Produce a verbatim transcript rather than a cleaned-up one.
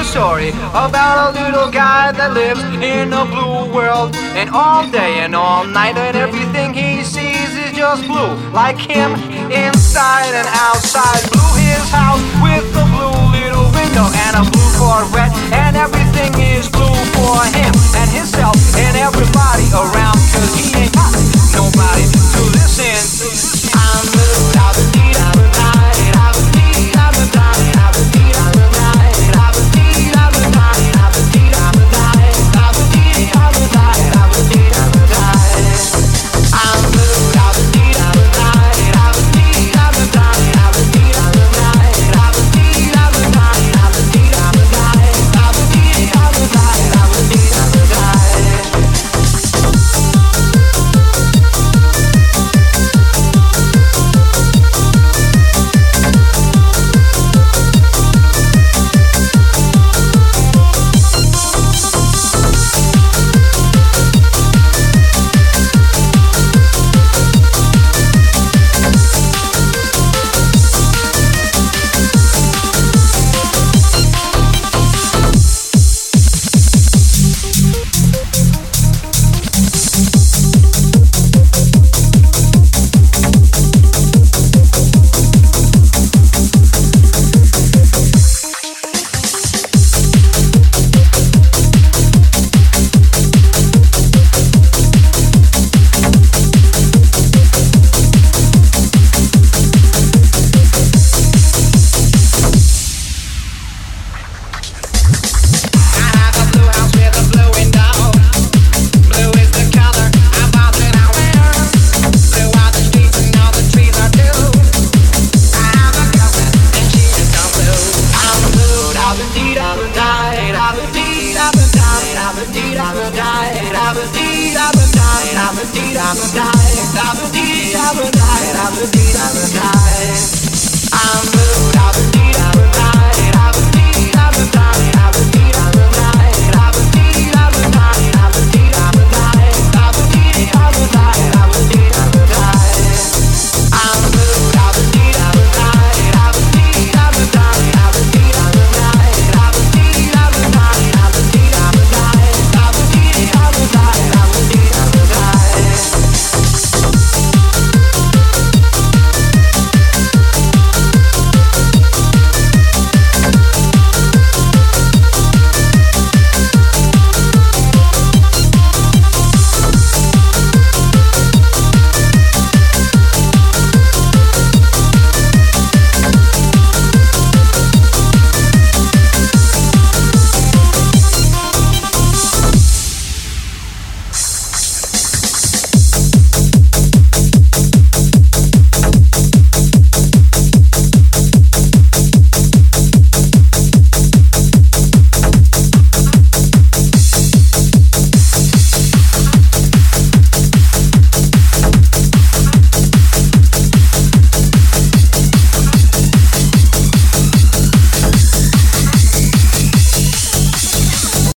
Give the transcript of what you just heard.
story about a little guy that lives in a blue world. And all day and all night, and everything he sees is just blue. Like him, inside and outside. Blue his house with a blue little window and a blue Corvette. And everything is blue for him and himself and everything.